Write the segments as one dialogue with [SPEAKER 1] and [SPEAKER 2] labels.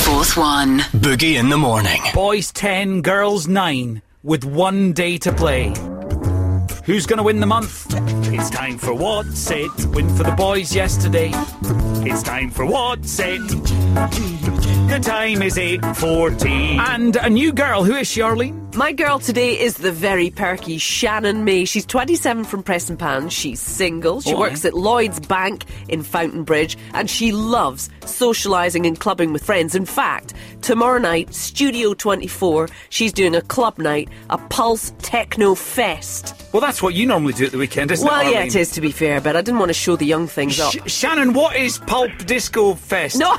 [SPEAKER 1] Fourth one.
[SPEAKER 2] Boogie in the morning.
[SPEAKER 3] Boys 10, girls 9, with 1 day to play. Who's going to win the month? It's time for What's It? Win for the boys yesterday. It's time for What's It? The time is 8:14. And a new girl. Who is she, Arlene?
[SPEAKER 4] My girl today is the very perky Shannon May. She's 27 from Prestonpans. She's single. She works at Lloyd's Bank in Fountain Bridge, and she loves socialising and clubbing with friends. In fact, tomorrow night, Studio 24, she's doing a club night, a Pulse Techno Fest.
[SPEAKER 3] Well, that's what you normally do at the weekend, isn't it,
[SPEAKER 4] Well,
[SPEAKER 3] Arlene?
[SPEAKER 4] yeah, it is, to be fair, but I didn't want to show the young things up.
[SPEAKER 3] Shannon, what is Pulp Disco Fest?
[SPEAKER 4] No!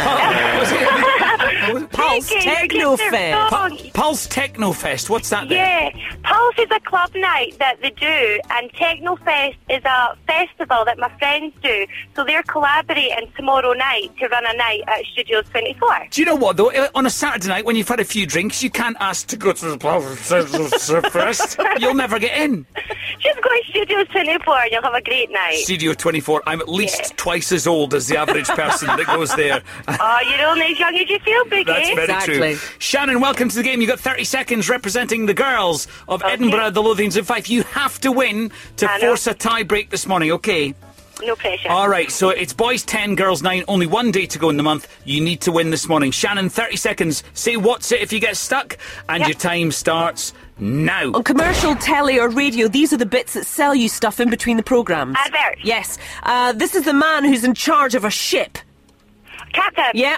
[SPEAKER 3] Was it?
[SPEAKER 4] Pulse Techno Fest.
[SPEAKER 3] Pulse Techno Fest. What's that then?
[SPEAKER 5] Yeah, Pulse is a club night that they do, and Techno Fest is a festival that my friends do. So they're collaborating tomorrow night to run a night at Studios 24.
[SPEAKER 3] Do you know what, though? On a Saturday night, when you've had a few drinks, you can't ask to go to the Pulse Fest. You'll never get in.
[SPEAKER 5] Just go to Studios 24 and you'll have a great night.
[SPEAKER 3] Studio 24. I'm at least twice as old as the average person that goes there.
[SPEAKER 5] Oh, you're only as young as you feel, Boogie.
[SPEAKER 3] That's very
[SPEAKER 4] Exactly.
[SPEAKER 3] true. Shannon, welcome to the game. You've got 30 seconds representing the girls of Edinburgh, the Lothians and Fife. You have to win to
[SPEAKER 5] I know.
[SPEAKER 3] force a tie break this morning, okay?
[SPEAKER 5] No pressure.
[SPEAKER 3] All right, so it's boys 10, girls 9. Only 1 day to go in the month. You need to win this morning. Shannon, 30 seconds. Say what's it if you get stuck. And your time starts now.
[SPEAKER 4] On commercial, telly or radio, these are the bits that sell you stuff in between the programmes.
[SPEAKER 5] Adverts.
[SPEAKER 4] Yes. This is the man who's in charge of a ship.
[SPEAKER 5] Captain.
[SPEAKER 4] Yeah.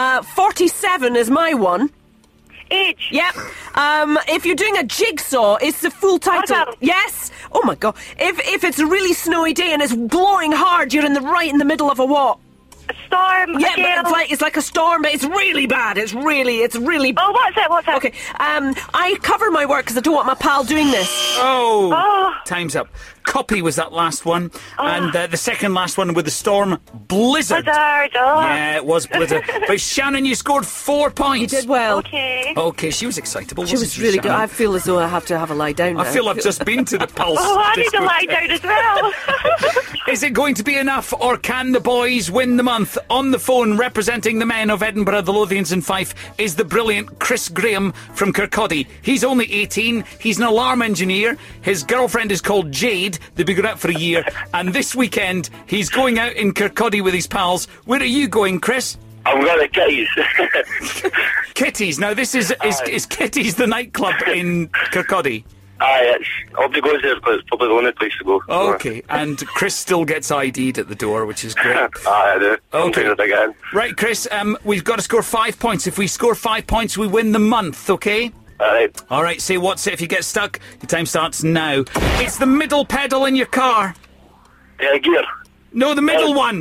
[SPEAKER 4] 47 is my one.
[SPEAKER 5] Age.
[SPEAKER 4] Yep. If you're doing a jigsaw, it's the full title.
[SPEAKER 5] Puzzle.
[SPEAKER 4] Yes. Oh my god. If it's a really snowy day and it's blowing hard, you're right in the middle of a what?
[SPEAKER 5] A storm.
[SPEAKER 4] Yeah,
[SPEAKER 5] a gale.
[SPEAKER 4] but it's like a storm, but it's really bad. It's really.
[SPEAKER 5] Oh, what's it?
[SPEAKER 4] Okay. I cover my work because I don't want my pal doing this.
[SPEAKER 3] Oh. Time's up. Copy was that last one. And the second last one with the storm, Blizzard.
[SPEAKER 5] Blizzard.
[SPEAKER 3] Yeah, it was Blizzard. But Shannon, you scored 4 points.
[SPEAKER 4] You did well.
[SPEAKER 5] Okay.
[SPEAKER 3] Okay, she was excitable.
[SPEAKER 4] She was really good. I feel as though I have to have a lie down now.
[SPEAKER 3] I feel I've just been to the Pulse.
[SPEAKER 5] Oh, I need to
[SPEAKER 3] Disco
[SPEAKER 5] lie down as well.
[SPEAKER 3] Is it going to be enough, or can the boys win the month? On the phone, representing the men of Edinburgh, the Lothians and Fife, is the brilliant Chris Graham from Kirkcaldy. He's only 18. He's an alarm engineer. His girlfriend is called Jade. They've been going out for a year. And this weekend, he's going out in Kirkcaldy with his pals. Where are you going, Chris?
[SPEAKER 6] I'm going to Kitties.
[SPEAKER 3] Kitties. Now, this is Kitties the nightclub in Kirkcaldy?
[SPEAKER 6] Aye, everybody goes there because it's probably the only place to go.
[SPEAKER 3] Okay, and Chris still gets ID'd at the door, which is great.
[SPEAKER 6] Aye, I do.
[SPEAKER 3] Okay.
[SPEAKER 6] Again.
[SPEAKER 3] Right, Chris, we've got to score 5 points. If we score 5 points, we win the month, okay?
[SPEAKER 6] Alright.
[SPEAKER 3] All right, say what's it if you get stuck. Your time starts now. It's the middle pedal in your car.
[SPEAKER 6] Gear.
[SPEAKER 3] No, the middle one.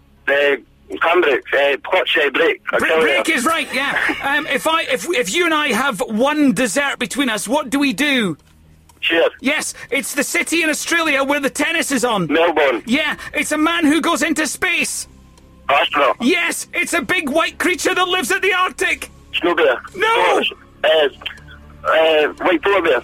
[SPEAKER 6] Handbrake. Clutch, brake.
[SPEAKER 3] Brake is right, yeah. If you and I have one dessert between us, what do we do?
[SPEAKER 6] Cheers.
[SPEAKER 3] Yes, it's the city in Australia where the tennis is on.
[SPEAKER 6] Melbourne.
[SPEAKER 3] Yeah, it's a man who goes into space.
[SPEAKER 6] Astronaut.
[SPEAKER 3] Yes, it's a big white creature that lives at the Arctic.
[SPEAKER 6] Snow bear.
[SPEAKER 3] No!
[SPEAKER 6] White polar bear.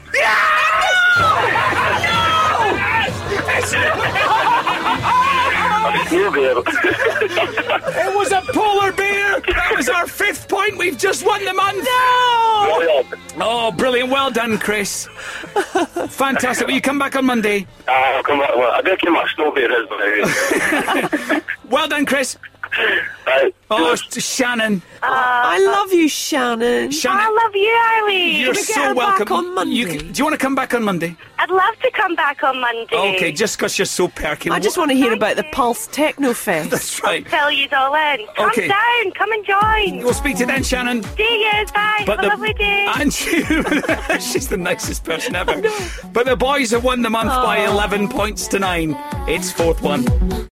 [SPEAKER 6] Snow bear.
[SPEAKER 3] It was a polar bear. That was our 5th point. We've just won the month. Oh, brilliant. Well done, Chris. Fantastic. Will you come back on Monday?
[SPEAKER 6] I'll come back. Well, I don't care what snow bear is,
[SPEAKER 3] Well done, Chris.
[SPEAKER 6] Right.
[SPEAKER 3] Oh, Shannon.
[SPEAKER 4] I love you, Shannon.
[SPEAKER 3] Shannon,
[SPEAKER 5] I love you, Arlene.
[SPEAKER 3] you're
[SPEAKER 4] Can we get
[SPEAKER 3] so
[SPEAKER 4] her
[SPEAKER 3] welcome.
[SPEAKER 4] back on Monday?
[SPEAKER 3] Do you want to come back on Monday?
[SPEAKER 5] I'd love to come back on Monday.
[SPEAKER 3] Okay, just because you're so perky.
[SPEAKER 4] I just want to hear about the Pulse Techno Fest.
[SPEAKER 3] That's right.
[SPEAKER 5] Fill you all in. Come
[SPEAKER 3] Okay.
[SPEAKER 5] down. Come and join.
[SPEAKER 3] We'll speak to you then, Shannon.
[SPEAKER 5] See you. Bye. Have a lovely day.
[SPEAKER 3] And you. She's the nicest person ever. But the boys have won the month by 11 points to 9. It's 4th one.